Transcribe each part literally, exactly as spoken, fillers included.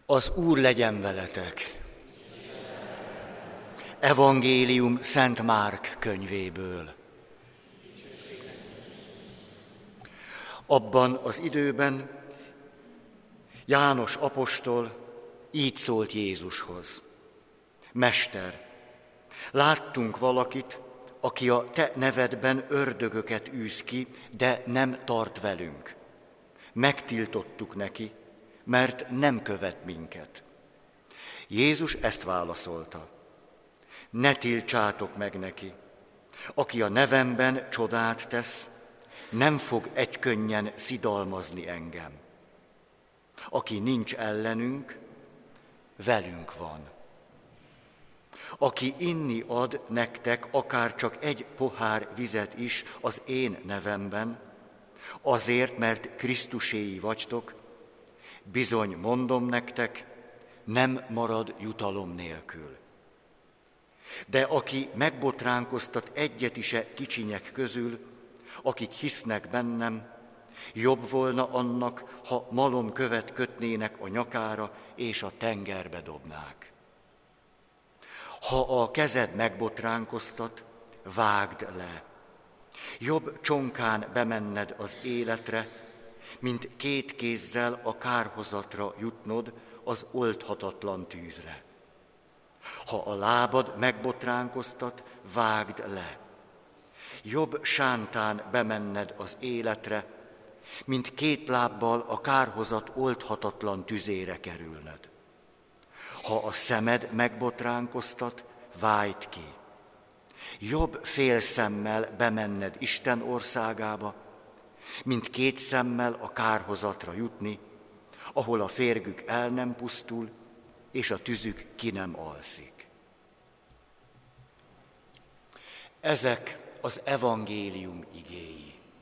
Az Úr legyen veletek! Evangélium Szent Márk könyvéből. Abban az időben János apostol így szólt Jézushoz: Mester, láttunk valakit, aki a te nevedben ördögöket űz ki, de nem tart velünk. Megtiltottuk neki, mert nem követ minket. Jézus ezt válaszolta: Ne tiltsátok meg neki. Aki a nevemben csodát tesz, nem fog egykönnyen szidalmazni engem. Aki nincs ellenünk, velünk van. Aki inni ad nektek akár csak egy pohár vizet is az én nevemben, azért, mert Krisztuséi vagytok, bizony mondom nektek, nem marad jutalom nélkül. De aki megbotránkoztat egyet is e kicsinyek közül, akik hisznek bennem, jobb volna annak, ha malomkövet kötnének a nyakára és a tengerbe dobnák. Ha a kezed megbotránkoztat, vágd le. Jobb csonkán bemenned az életre, mint két kézzel a kárhozatra jutnod az oldhatatlan tűzre. Ha a lábad megbotránkoztat, vágd le. Jobb sántán bemenned az életre, mint két lábbal a kárhozat oldhatatlan tüzére kerülned. Ha a szemed megbotránkoztat, vágd ki. Jobb fél szemmel bemenned Isten országába, mint két szemmel a kárhozatra jutni, ahol a férgük el nem pusztul, és a tüzük ki nem alszik. Ezek az evangélium igéi.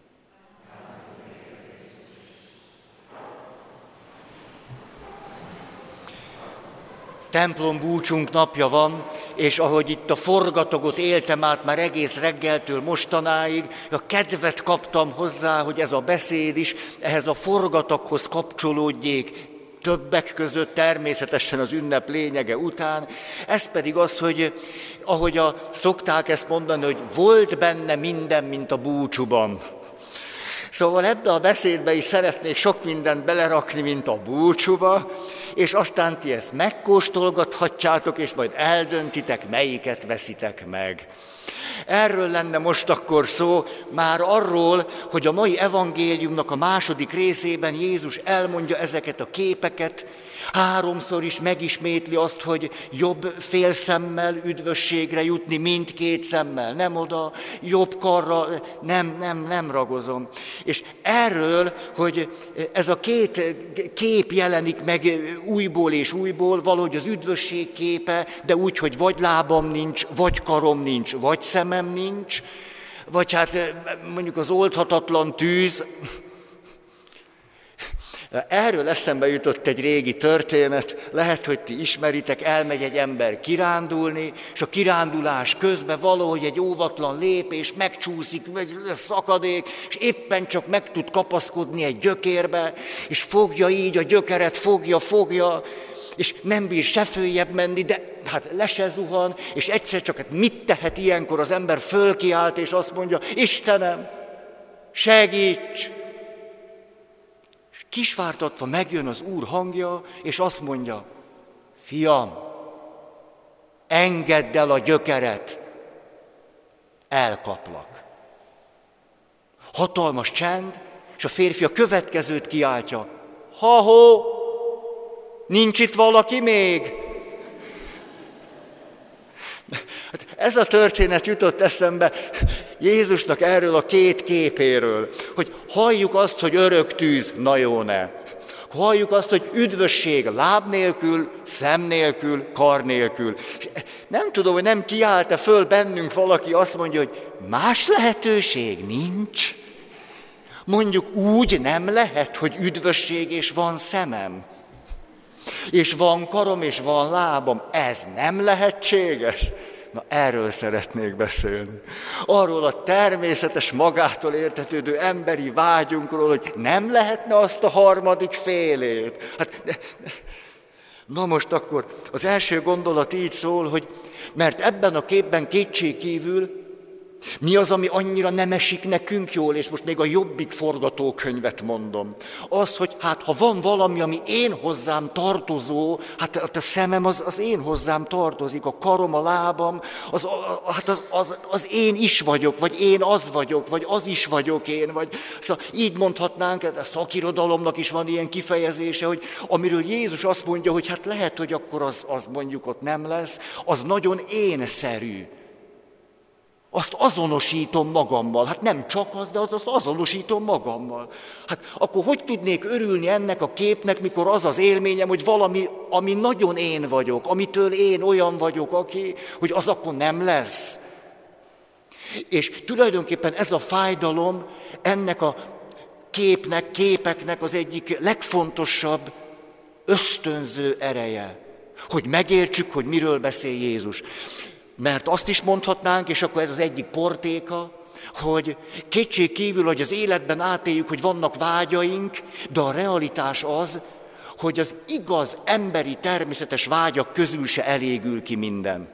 Templom búcsunk napja van, és ahogy itt a forgatagot éltem át már egész reggeltől mostanáig, a kedvet kaptam hozzá, hogy ez a beszéd is ehhez a forgataghoz kapcsolódjék, többek között természetesen az ünnep lényege után. Ez pedig az, hogy ahogy a, szokták ezt mondani, hogy volt benne minden, mint a búcsúban. Szóval ebbe a beszédbe is szeretnék sok mindent belerakni, mint a búcsúba, és aztán ti ezt megkóstolgathatjátok, és majd eldöntitek, melyiket veszitek meg. Erről lenne most akkor szó, már arról, hogy a mai evangéliumnak a második részében Jézus elmondja ezeket a képeket, háromszor is megismétli azt, hogy jobb fél szemmel üdvösségre jutni, mint két szemmel. Nem oda, jobb karra, nem, nem, nem ragozom. És erről, hogy ez a két kép jelenik meg újból és újból, valahogy az üdvösség képe, de úgy, hogy vagy lábam nincs, vagy karom nincs, vagy szemem nincs, vagy hát mondjuk az oldhatatlan tűz. Erről eszembe jutott egy régi történet, lehet, hogy ti ismeritek, elmegy egy ember kirándulni, és a kirándulás közben valahogy egy óvatlan lépés megcsúszik, egy szakadék, és éppen csak meg tud kapaszkodni egy gyökérbe, és fogja így a gyökeret, fogja, fogja, és nem bír se följebb menni, de hát le se zuhan, és egyszer csak hát mit tehet ilyenkor az ember, fölkiált, és azt mondja: Istenem, segíts! Kisvártatva megjön az Úr hangja, és azt mondja: Fiam, engedd el a gyökeret, elkaplak. Hatalmas csend, és a férfi a következőt kiáltja: Ha-hó, nincs itt valaki még? Hát ez a történet jutott eszembe Jézusnak erről a két képéről, hogy halljuk azt, hogy örök tűz, na jó ne. Halljuk azt, hogy üdvösség láb nélkül, szem nélkül, kar nélkül. És nem tudom, hogy nem kiállt-e föl bennünk valaki, azt mondja, hogy más lehetőség nincs. Mondjuk úgy nem lehet, hogy üdvösség és van szemem. És van karom, és van lábam. Ez nem lehetséges. Na, erről szeretnék beszélni. Arról a természetes, magától értetődő emberi vágyunkról, hogy nem lehetne azt a harmadik félét. Hát, Na most akkor az első gondolat így szól, hogy mert ebben a képben kétségkívül mi az, ami annyira nem esik nekünk jól, és most még a Jobbik forgatókönyvet mondom. Az, hogy hát ha van valami, ami én hozzám tartozó, hát a szemem az, az én hozzám tartozik, a karom, a lábam, az, hát az, az, az én is vagyok, vagy én az vagyok, vagy az is vagyok én, vagy szóval így mondhatnánk, ez a szakirodalomnak is van ilyen kifejezése, hogy amiről Jézus azt mondja, hogy hát lehet, hogy akkor az, az mondjuk ott nem lesz, az nagyon énszerű. Azt azonosítom magammal. Hát nem csak az, de azt azonosítom magammal. Hát akkor hogy tudnék örülni ennek a képnek, mikor az az élményem, hogy valami, ami nagyon én vagyok, amitől én olyan vagyok, aki, hogy az akkor nem lesz. És tulajdonképpen ez a fájdalom ennek a képnek, képeknek az egyik legfontosabb ösztönző ereje, hogy megértsük, hogy miről beszél Jézus. Mert azt is mondhatnánk, és akkor ez az egyik portéka, hogy kétség kívül, hogy az életben átéljük, hogy vannak vágyaink, de a realitás az, hogy az igaz emberi természetes vágyak közül se elégül ki minden.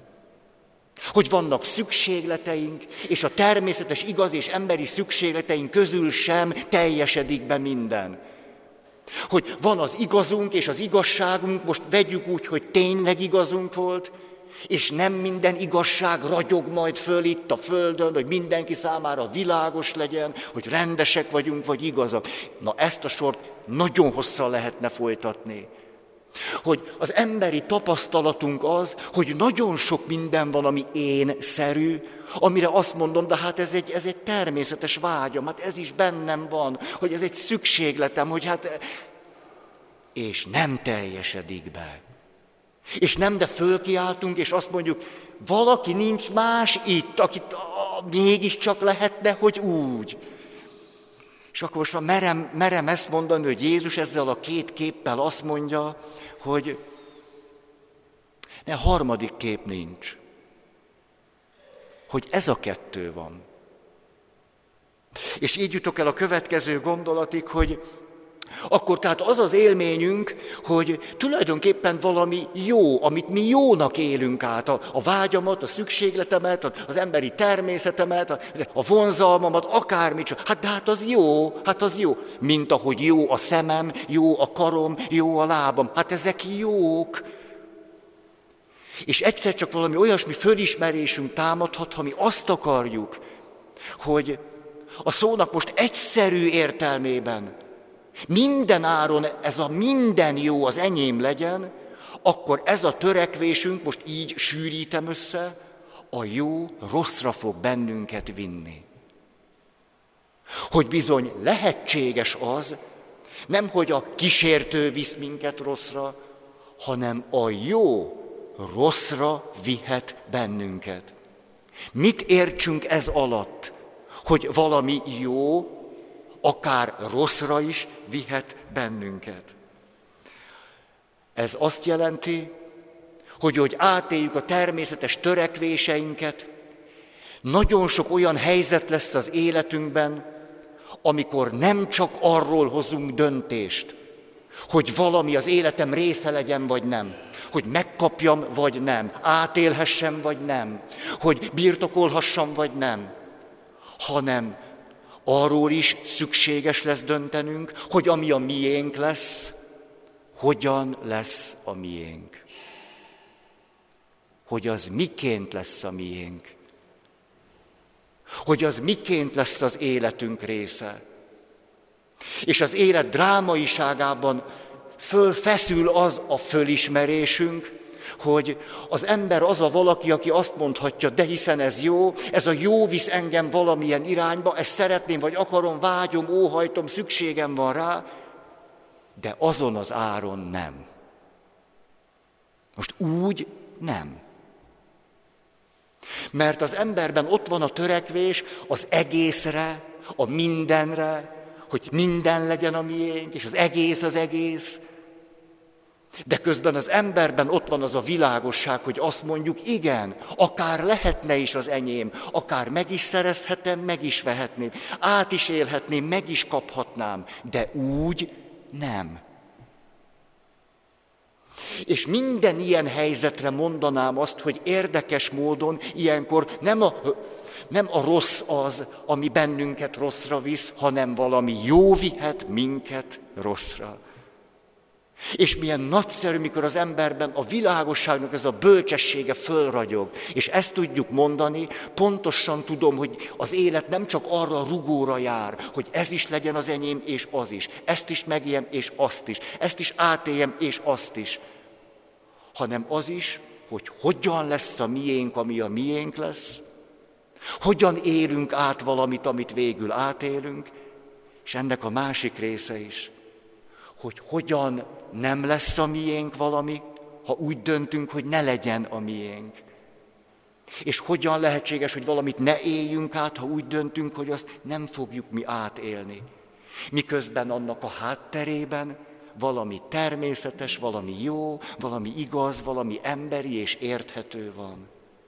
Hogy vannak szükségleteink, és a természetes igaz és emberi szükségleteink közül sem teljesedik be minden. Hogy van az igazunk és az igazságunk, most vegyük úgy, hogy tényleg igazunk volt, és nem minden igazság ragyog majd föl itt a földön, hogy mindenki számára világos legyen, hogy rendesek vagyunk, vagy igazak. Na ezt a sort nagyon hosszan lehetne folytatni. Hogy az emberi tapasztalatunk az, hogy nagyon sok minden van, ami én-szerű, amire azt mondom, de hát ez egy, ez egy természetes vágyam, hát ez is bennem van, hogy ez egy szükségletem, hogy hát... És nem teljesedik be. És nem, de fölkiáltunk, és azt mondjuk, valaki nincs más itt, akit a, mégiscsak lehetne, hogy úgy. És akkor most már merem, merem ezt mondani, hogy Jézus ezzel a két képpel azt mondja, hogy ne, harmadik kép nincs. Hogy ez a kettő van. És így jutok el a következő gondolatig, hogy akkor tehát az az élményünk, hogy tulajdonképpen valami jó, amit mi jónak élünk át, a, a vágyamat, a szükségletemet, az emberi természetemet, a, a vonzalmamat, akármit, hát de hát az jó, hát az jó. Mint ahogy jó a szemem, jó a karom, jó a lábam, hát ezek jók. És egyszer csak valami olyasmi fölismerésünk támadhat, ha mi azt akarjuk, hogy a szónak most egyszerű értelmében minden áron ez a minden jó az enyém legyen, akkor ez a törekvésünk, most így sűrítem össze, a jó rosszra fog bennünket vinni. Hogy bizony lehetséges az, nem hogy a kísértő visz minket rosszra, hanem a jó rosszra vihet bennünket. Mit értsünk ez alatt? Hogy valami jó, akár rosszra is vihet bennünket. Ez azt jelenti, hogy hogy átéljük a természetes törekvéseinket, nagyon sok olyan helyzet lesz az életünkben, amikor nem csak arról hozunk döntést, hogy valami az életem része legyen, vagy nem, hogy megkapjam, vagy nem, átélhessem, vagy nem, hogy birtokolhassam, vagy nem, hanem arról is szükséges lesz döntenünk, hogy ami a miénk lesz, hogyan lesz a miénk. Hogy az miként lesz a miénk. Hogy az miként lesz az életünk része. És az élet drámaiságában fölfeszül az a fölismerésünk, hogy az ember az a valaki, aki azt mondhatja, de hiszen ez jó, ez a jó visz engem valamilyen irányba, ezt szeretném, vagy akarom, vágyom, óhajtom, szükségem van rá, de azon az áron nem. Most úgy nem. Mert az emberben ott van a törekvés az egészre, a mindenre, hogy minden legyen a miénk, és az egész az egész. De közben az emberben ott van az a világosság, hogy azt mondjuk, igen, akár lehetne is az enyém, akár meg is szerezhetem, meg is vehetném, át is élhetném, meg is kaphatnám, de úgy nem. És minden ilyen helyzetre mondanám azt, hogy érdekes módon ilyenkor nem a, nem a rossz az, ami bennünket rosszra visz, hanem valami jó vihet minket rosszra. És milyen nagyszerű, mikor az emberben a világosságnak ez a bölcsessége fölragyog. És ezt tudjuk mondani, pontosan tudom, hogy az élet nem csak arra a rugóra jár, hogy ez is legyen az enyém, és az is. Ezt is megéljem, és azt is. Ezt is átéljem, és azt is. Hanem az is, hogy hogyan lesz a miénk, ami a miénk lesz. Hogyan élünk át valamit, amit végül átélünk. És ennek a másik része is, hogy hogyan nem lesz a miénk valami, ha úgy döntünk, hogy ne legyen a miénk. És hogyan lehetséges, hogy valamit ne éljünk át, ha úgy döntünk, hogy azt nem fogjuk mi átélni. Miközben annak a hátterében valami természetes, valami jó, valami igaz, valami emberi és érthető van.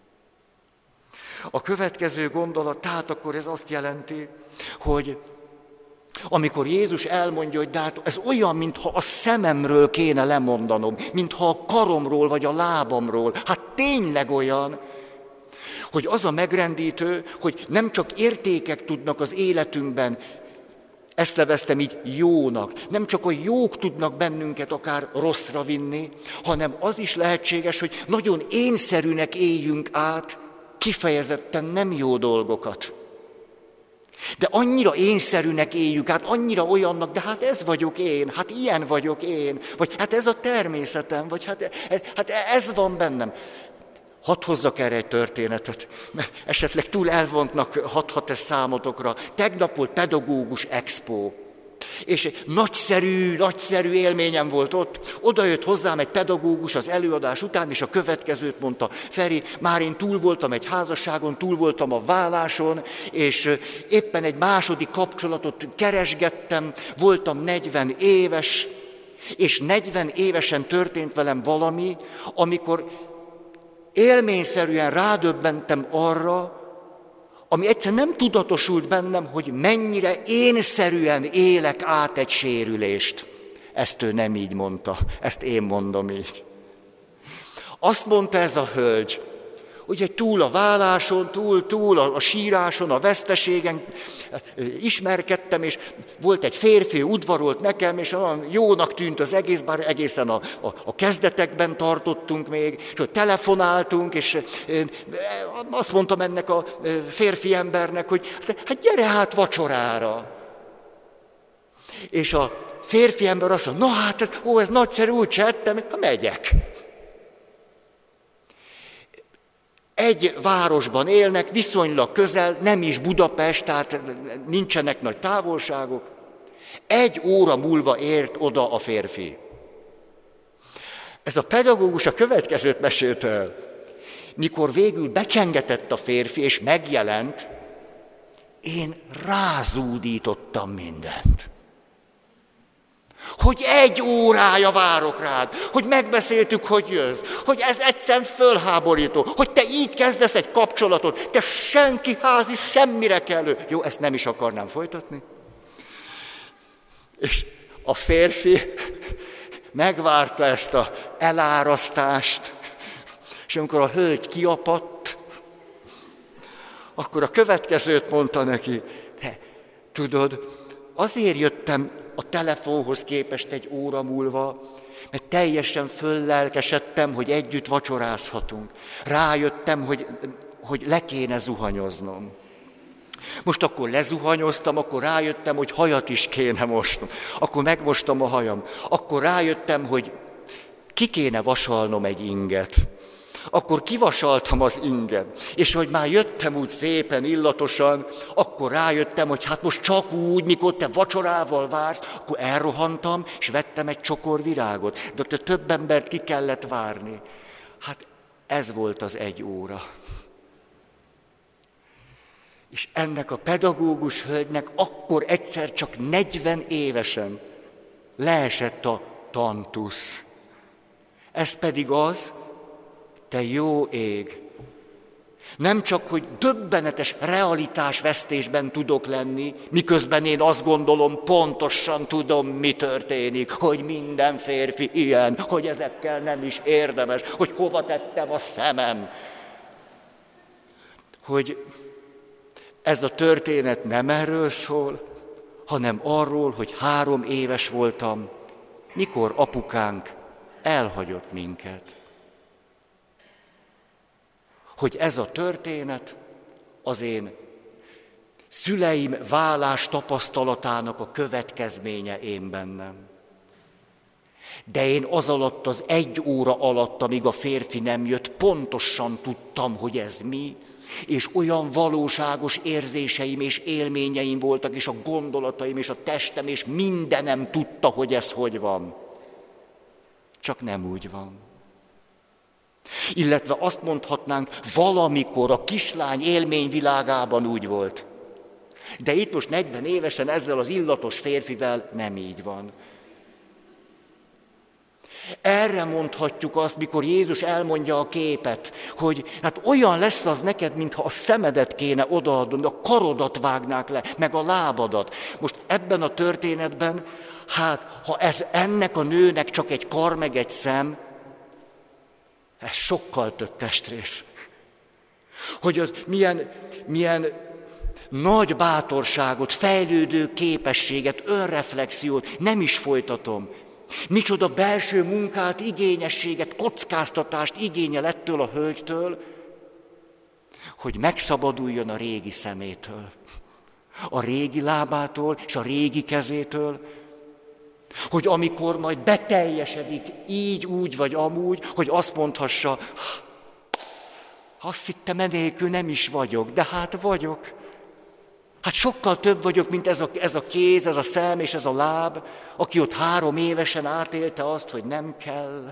A következő gondolat, tehát akkor ez azt jelenti, hogy amikor Jézus elmondja, hogy de hát ez olyan, mintha a szememről kéne lemondanom, mintha a karomról vagy a lábamról. Hát tényleg olyan, hogy az a megrendítő, hogy nem csak értékek tudnak az életünkben, ezt neveztem így jónak, nem csak a jók tudnak bennünket akár rosszra vinni, hanem az is lehetséges, hogy nagyon énszerűnek éljünk át kifejezetten nem jó dolgokat. De annyira énszerűnek éljük át, annyira olyannak, de hát ez vagyok én, hát ilyen vagyok én, vagy hát ez a természetem, vagy hát, hát ez van bennem. Hadd hozzak erre egy történetet, mert esetleg túl elvontnak hathat ez számotokra. Tegnap volt pedagógus expo, és egy nagyszerű, nagyszerű élményem volt ott. Oda jött hozzám egy pedagógus az előadás után, és a következőt mondta: Feri, már én túl voltam egy házasságon, túl voltam a válláson, és éppen egy második kapcsolatot keresgettem, voltam negyven éves, és negyven évesen történt velem valami, amikor élményszerűen rádöbbentem arra, ami egyszer nem tudatosult bennem, hogy mennyire énszerűen élek át egy sérülést. Ezt ő nem így mondta, ezt én mondom így. Azt mondta ez a hölgy, ugye túl a válláson, túl, túl a, a síráson, a veszteségen ismerkedtem, és volt egy férfi, udvarolt nekem, és olyan jónak tűnt az egész, bár egészen a, a, a kezdetekben tartottunk még, és hogy telefonáltunk, és azt mondtam ennek a férfi embernek, hogy hát gyere hát vacsorára. És a férfi ember azt mondta, na hát, ez, ó, ez nagyszerű, úgy se ettem, ha megyek. Egy városban élnek, viszonylag közel, nem is Budapest, tehát nincsenek nagy távolságok. Egy óra múlva ért oda a férfi. Ez a pedagógus a következőt mesélte el. Mikor végül becsengetett a férfi, és megjelent, én rázúdítottam mindent. Hogy egy órája várok rád, hogy megbeszéltük, hogy jössz, hogy ez egyszerűen fölháborító, hogy te így kezdesz egy kapcsolatot, te senki házi semmire kellő. Jó, ezt nem is akarnám folytatni. És a férfi megvárta ezt az elárasztást, és amikor a hölgy kiapadt, akkor a következőt mondta neki, te tudod, azért jöttem a telefonhoz képest egy óra múlva, mert teljesen föllelkesedtem, hogy együtt vacsorázhatunk. Rájöttem, hogy, hogy le kéne zuhanyoznom. Most akkor lezuhanyoztam, akkor rájöttem, hogy hajat is kéne mosnom. Akkor megmostam a hajam. Akkor rájöttem, hogy ki kéne vasalnom egy inget. Akkor kivasaltam az inget, és hogy már jöttem úgy szépen, illatosan, akkor rájöttem, hogy hát most csak úgy, mikor te vacsorával vársz, akkor elrohantam, és vettem egy csokor virágot, de ott több embert ki kellett várni. Hát ez volt az egy óra. És ennek a pedagógus hölgynek akkor egyszer csak negyven évesen leesett a tantusz. Ez pedig az, te jó ég, Nem csak, hogy döbbenetes realitásvesztésben tudok lenni, miközben én azt gondolom, pontosan tudom, mi történik, hogy minden férfi ilyen, hogy ezekkel nem is érdemes, hogy hova tettem a szemem. Hogy ez a történet nem erről szól, hanem arról, hogy három éves voltam, mikor apukánk elhagyott minket. Hogy ez a történet az én szüleim válás tapasztalatának a következménye én bennem. De én az alatt, az egy óra alatt, amíg a férfi nem jött, pontosan tudtam, hogy ez mi, és olyan valóságos érzéseim és élményeim voltak, és a gondolataim, és a testem, és mindenem tudta, hogy ez hogy van. Csak nem úgy van. Illetve azt mondhatnánk, valamikor a kislány élményvilágában úgy volt. De itt most negyven évesen ezzel az illatos férfivel nem így van. Erre mondhatjuk azt, mikor Jézus elmondja a képet, hogy hát olyan lesz az neked, mintha a szemedet kéne odaadni, a karodat vágnák le, meg a lábadat. Most ebben a történetben, hát ha ez ennek a nőnek csak egy kar, meg egy szem, ez sokkal több testrész. Hogy az milyen, milyen nagy bátorságot, fejlődő képességet, önreflexiót, nem is folytatom. Micsoda belső munkát, igényességet, kockáztatást igényel ettől a hölgytől, hogy megszabaduljon a régi szemétől, a régi lábától és a régi kezétől, hogy amikor majd beteljesedik így, úgy vagy amúgy, hogy azt mondhassa, azt hittem enélkül nem is vagyok, de hát vagyok. Hát sokkal több vagyok, mint ez a, ez a kéz, ez a szem és ez a láb, aki ott három évesen átélte azt, hogy nem kell.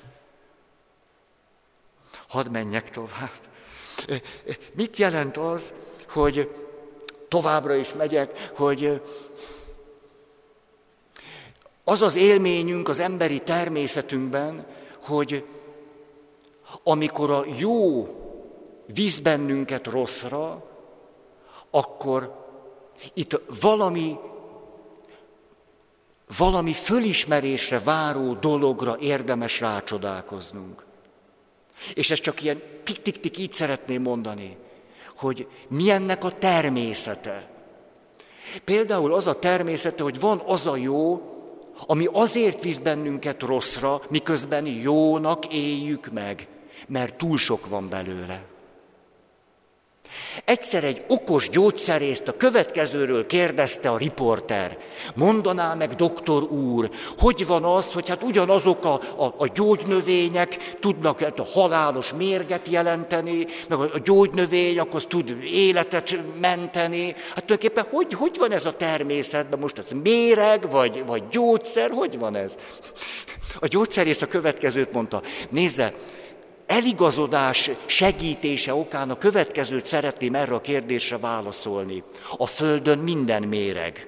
Hadd menjek tovább. Mit jelent az, hogy továbbra is megyek, hogy az az élményünk az emberi természetünkben, hogy amikor a jó visz bennünket rosszra, akkor itt valami, valami fölismerésre váró dologra érdemes rácsodálkoznunk. És ez csak ilyen tik-tik-tik így szeretném mondani, hogy milyennek a természete. Például az a természete, hogy van az a jó, ami azért visz bennünket rosszra, miközben jónak éljük meg, mert túl sok van belőle. Egyszer egy okos gyógyszerészt a következőről kérdezte a riporter. Mondaná meg, doktor úr, hogy van az, hogy hát ugyanazok a, a, a gyógynövények tudnak a halálos mérget jelenteni, meg a gyógynövény akkor tud életet menteni. Hát tulajdonképpen hogy, hogy van ez a természetben? Most ez méreg, vagy, vagy gyógyszer? Hogy van ez? A gyógyszerész a következőt mondta. Nézze, eligazodás segítése okán a következőt szeretném erre a kérdésre válaszolni. A Földön minden méreg.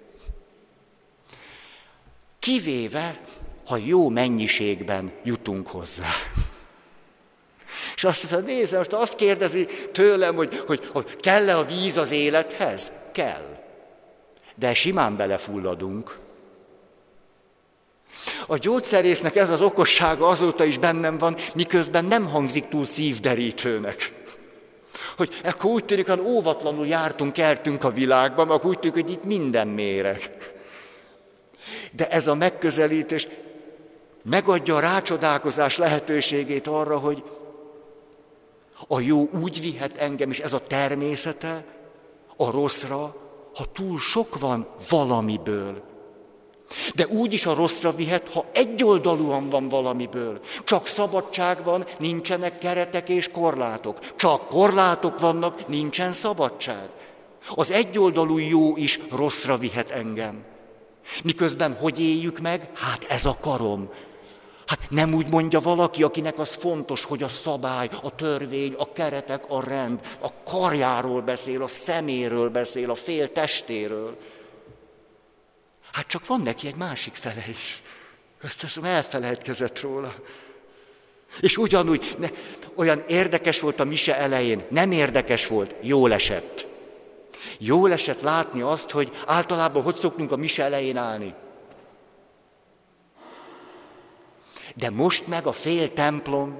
Kivéve, ha jó mennyiségben jutunk hozzá. És azt mondja, nézze, most azt kérdezi tőlem, hogy, hogy, hogy kell-e a víz az élethez? Kell. De simán belefulladunk. A gyógyszerésznek ez az okossága azóta is bennem van, miközben nem hangzik túl szívderítőnek. Hogy akkor úgy tűnik, hogy óvatlanul jártunk, eltünk a világban, akkor úgy tűnik, hogy itt minden méreg. De ez a megközelítés megadja a rácsodálkozás lehetőségét arra, hogy a jó úgy vihet engem, és ez a természete, a rosszra, ha túl sok van valamiből. De úgy is a rosszra vihet, ha egyoldalúan van valamiből. Csak szabadság van, nincsenek keretek és korlátok. Csak korlátok vannak, nincsen szabadság. Az egyoldalú jó is rosszra vihet engem. Miközben hogy éljük meg? Hát ez a karom. Hát nem úgy mondja valaki, akinek az fontos, hogy a szabály, a törvény, a keretek, a rend, a karjáról beszél, a szeméről beszél, a fél testéről. Hát csak van neki egy másik fele is. Azt hiszem, elfelejtkezett róla. És ugyanúgy, ne, olyan érdekes volt a mise elején, nem érdekes volt, jól esett. Jól esett látni azt, hogy általában hogy szoktunk a mise elején állni. De most meg a fél templom,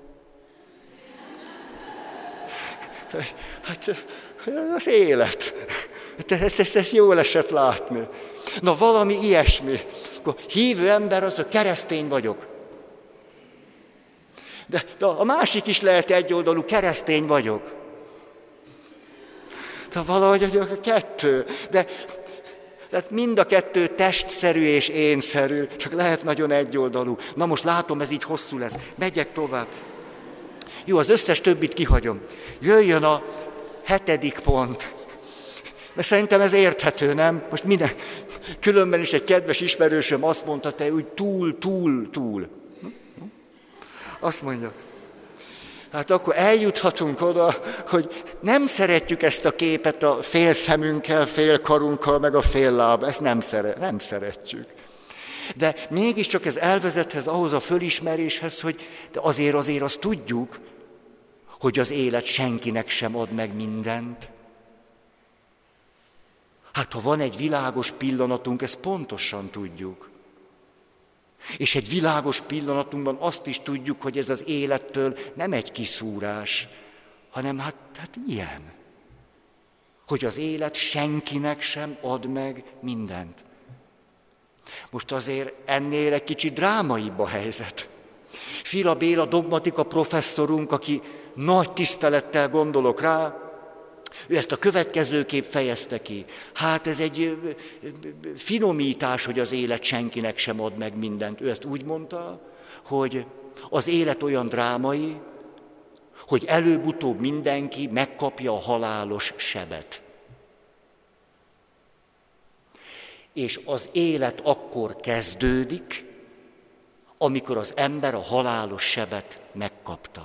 hát az élet. Ezt, ezt, ezt jól esett látni. Na valami ilyesmi. Akkor hívő ember az, hogy keresztény vagyok. De, de a másik is lehet egyoldalú, keresztény vagyok. De valahogy a kettő. De tehát mind a kettő testszerű és énszerű, csak lehet nagyon egyoldalú. Na most látom, ez így hosszú lesz. Megyek tovább. Jó, az összes többit kihagyom. Jöjjön a hetedik pont. Mert szerintem ez érthető, nem? Most minden. Különben is egy kedves ismerősöm azt mondta, te úgy túl, túl, túl. Azt mondja. Hát akkor eljuthatunk oda, hogy nem szeretjük ezt a képet a fél szemünkkel, fél karunkkal, meg a fél láb. Ezt nem, szere, nem szeretjük. De mégiscsak ez elvezethez ahhoz a fölismeréshez, hogy de azért azért azt tudjuk, hogy az élet senkinek sem ad meg mindent. Hát ha van egy világos pillanatunk, ezt pontosan tudjuk. És egy világos pillanatunkban azt is tudjuk, hogy ez az élettől nem egy kiszúrás, hanem hát, hát ilyen. Hogy az élet senkinek sem ad meg mindent. Most azért ennél egy kicsit drámaibb a helyzet. Fila Béla dogmatika professzorunk, aki nagy tisztelettel gondolok rá, ő ezt a következőképp fejezte ki. Hát ez egy finomítás, hogy az élet senkinek sem ad meg mindent. Ő ezt úgy mondta, hogy az élet olyan drámai, hogy előbb-utóbb mindenki megkapja a halálos sebet. És az élet akkor kezdődik, amikor az ember a halálos sebet megkapta.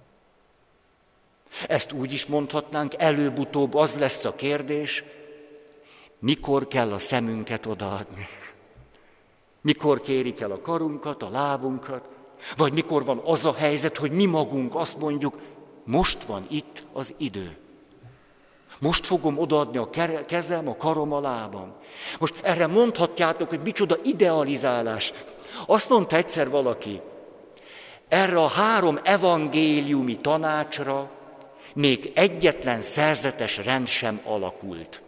Ezt úgy is mondhatnánk, előbb-utóbb az lesz a kérdés, mikor kell a szemünket odaadni. Mikor kérik el a karunkat, a lábunkat, vagy mikor van az a helyzet, hogy mi magunk azt mondjuk, most van itt az idő. Most fogom odaadni a kezem, a karom, a lábam. Most erre mondhatjátok, hogy micsoda idealizálás. Azt mondta egyszer valaki, erre a három evangéliumi tanácsra még egyetlen szerzetes rend sem alakult.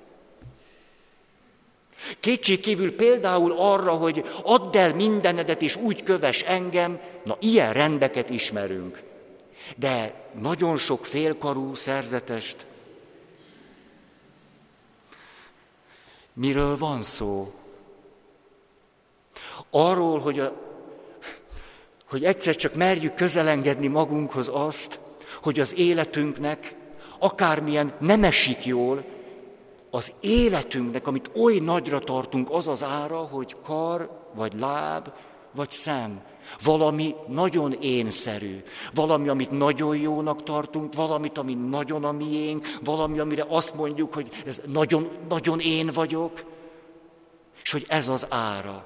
Kétségkívül például arra, hogy add el mindenedet és úgy kövess engem, na ilyen rendeket ismerünk. De nagyon sok félkarú szerzetest. Miről van szó? Arról, hogy, a, hogy egyszer csak merjük közelengedni magunkhoz azt, hogy az életünknek, akármilyen nem esik jól, az életünknek, amit oly nagyra tartunk, az az ára, hogy kar, vagy láb, vagy szem. Valami nagyon énszerű, valami, amit nagyon jónak tartunk, valamit, ami nagyon a miénk, valami, amire azt mondjuk, hogy ez nagyon, nagyon én vagyok, és hogy ez az ára.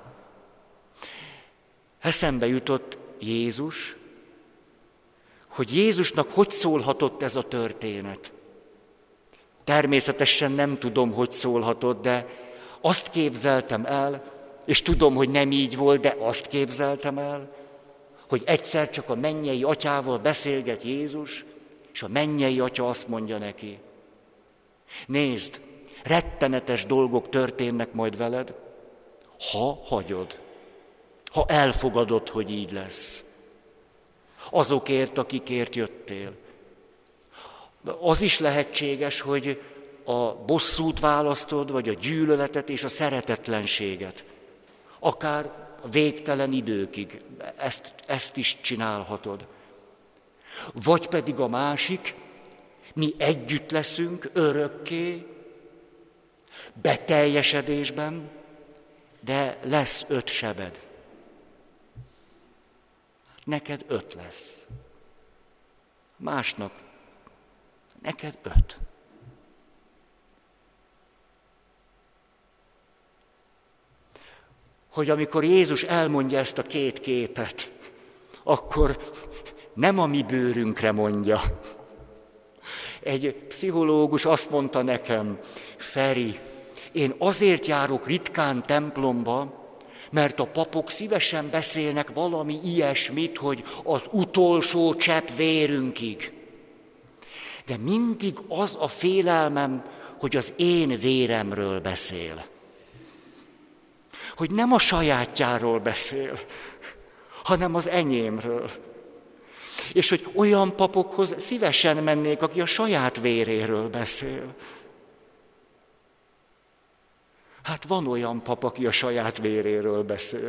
Eszembe jutott Jézus, hogy Jézusnak hogy szólhatott ez a történet. Természetesen nem tudom, hogy szólhatott, de azt képzeltem el, és tudom, hogy nem így volt, de azt képzeltem el, hogy egyszer csak a mennyei atyával beszélget Jézus, és a mennyei atya azt mondja neki, nézd, rettenetes dolgok történnek majd veled, ha hagyod, ha elfogadod, hogy így lesz. Azokért, akikért jöttél. Az is lehetséges, hogy a bosszút választod, vagy a gyűlöletet és a szeretetlenséget. Akár a végtelen időkig. Ezt, ezt is csinálhatod. Vagy pedig a másik, mi együtt leszünk örökké, beteljesedésben, de lesz öt sebed. Neked öt lesz. Másnak neked öt. Hogy amikor Jézus elmondja ezt a két képet, akkor nem a mi bőrünkre mondja. Egy pszichológus azt mondta nekem, Feri, én azért járok ritkán templomba, mert a papok szívesen beszélnek valami ilyesmit, hogy az utolsó csepp vérünkig. De mindig az a félelmem, hogy az én véremről beszél. Hogy nem a sajátjáról beszél, hanem az enyémről. És hogy olyan papokhoz szívesen mennék, aki a saját véréről beszél. Hát van olyan pap, aki a saját véréről beszél.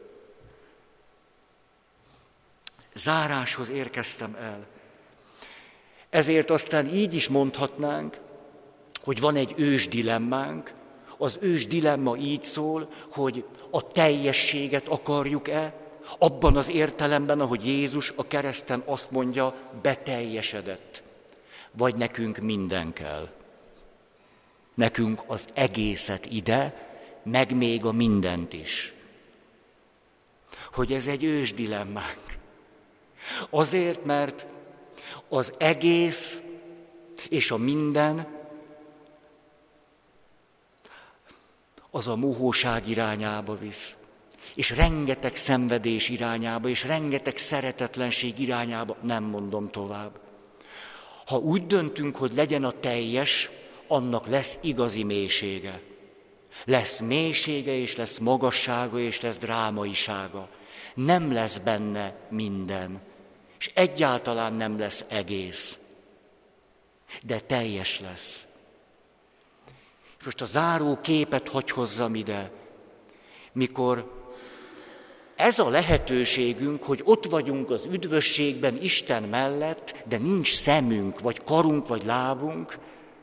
Záráshoz érkeztem el. Ezért aztán így is mondhatnánk, hogy van egy ős dilemmánk. Az ős dilemma így szól, hogy a teljességet akarjuk-e, abban az értelemben, ahogy Jézus a kereszten azt mondja, beteljesedett. Vagy nekünk minden kell. Nekünk az egészet ide, meg még a mindent is. Hogy ez egy ős dilemmánk. Azért, mert az egész és a minden az a mohóság irányába visz. És rengeteg szenvedés irányába, és rengeteg szeretetlenség irányába, nem mondom tovább. Ha úgy döntünk, hogy legyen a teljes, annak lesz igazi mélysége. Lesz mélysége, és lesz magassága, és lesz drámaisága. Nem lesz benne minden, és egyáltalán nem lesz egész, de teljes lesz. Most a záró képet hadd hozzam ide, mikor ez a lehetőségünk, hogy ott vagyunk az üdvösségben Isten mellett, de nincs szemünk, vagy karunk, vagy lábunk.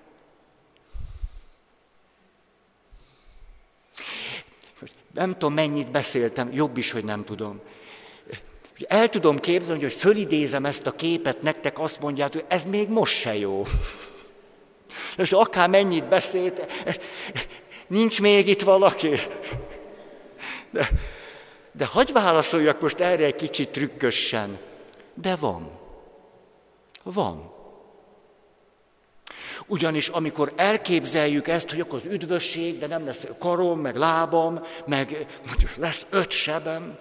Nem tudom, mennyit beszéltem, jobb is, hogy nem tudom. El tudom képzelni, hogy fölidézem ezt a képet nektek, azt mondjátok, hogy ez még most se jó. És akár mennyit beszélt, nincs még itt valaki. De, de hadd válaszoljak most erre egy kicsit trükkösen. De van. Van. Ugyanis amikor elképzeljük ezt, hogy akkor az üdvösség, de nem lesz karom, meg lábam, meg lesz öt sebem,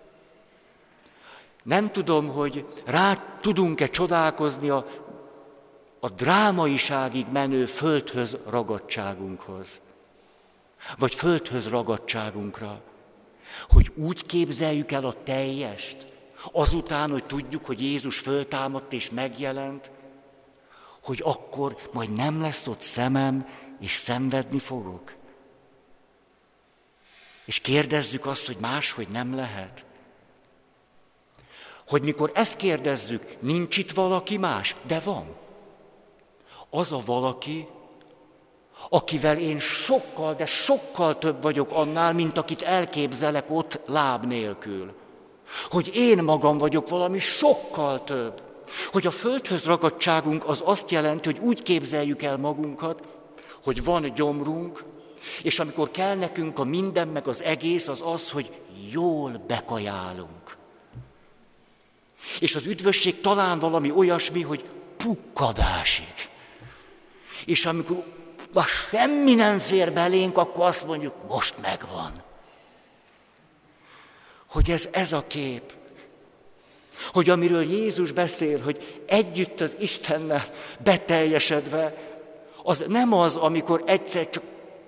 nem tudom, hogy rá tudunk-e csodálkozni a, a drámaiságig menő földhöz ragadtságunkhoz. Vagy földhöz ragadtságunkra. Hogy úgy képzeljük el a teljest, azután, hogy tudjuk, hogy Jézus föltámadt és megjelent, hogy akkor majd nem lesz ott szemem, és szenvedni fogok. És kérdezzük azt, hogy máshogy nem lehet. Hogy mikor ezt kérdezzük, nincs itt valaki más, de van. Az a valaki, akivel én sokkal, de sokkal több vagyok annál, mint akit elképzelek ott láb nélkül. Hogy én magam vagyok valami sokkal több. Hogy a földhöz ragadtságunk az azt jelenti, hogy úgy képzeljük el magunkat, hogy van gyomrunk, és amikor kell nekünk a minden, meg az egész, az az, hogy jól bekajálunk. És az üdvösség talán valami olyasmi, hogy pukkadásig. És amikor már semmi nem fér belénk, akkor azt mondjuk, most megvan. Hogy ez, ez a kép. Hogy amiről Jézus beszél, hogy együtt az Istennel beteljesedve, az nem az, amikor egyszer csak...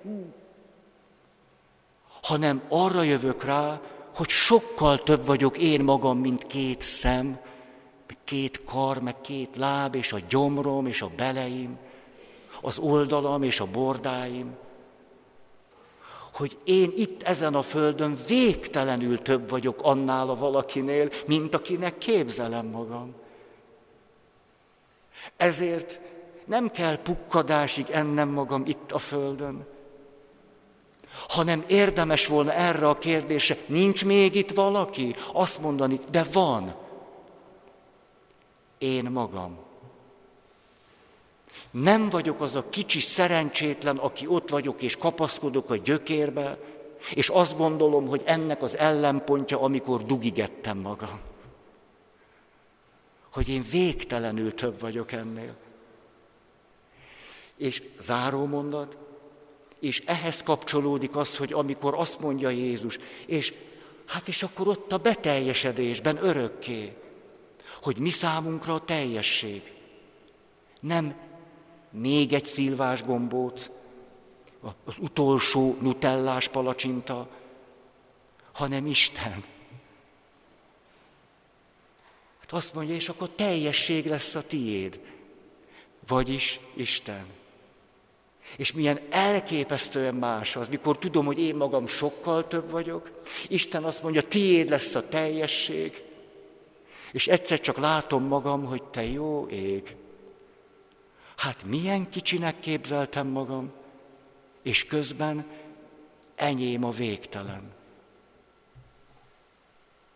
hanem arra jövök rá, hogy sokkal több vagyok én magam, mint két szem, két kar, meg két láb, és a gyomrom, és a beleim, az oldalam, és a bordáim. Hogy én itt ezen a földön végtelenül több vagyok annál a valakinél, mint akinek képzelem magam. Ezért nem kell pukkadásig ennem magam itt a földön, hanem érdemes volna erre a kérdésre, nincs még itt valaki? Azt mondani, de van. Én magam. Nem vagyok az a kicsi szerencsétlen, aki ott vagyok és kapaszkodok a gyökérbe, és azt gondolom, hogy ennek az ellenpontja, amikor dugigettem magam. hogy én végtelenül több vagyok ennél. És záró mondat, és ehhez kapcsolódik az, hogy amikor azt mondja Jézus, és hát és akkor ott a beteljesedésben örökké, hogy mi számunkra a teljesség. Nem még egy szilvás gombóc, az utolsó nutellás palacsinta, hanem Isten. Hát azt mondja, és akkor teljesség lesz a tiéd, vagyis Isten. És milyen elképesztően más az, mikor tudom, hogy én magam sokkal több vagyok, Isten azt mondja, tiéd lesz a teljesség, és egyszer csak látom magam, hogy te jó ég. Hát milyen kicsinek képzeltem magam, és közben enyém a végtelen.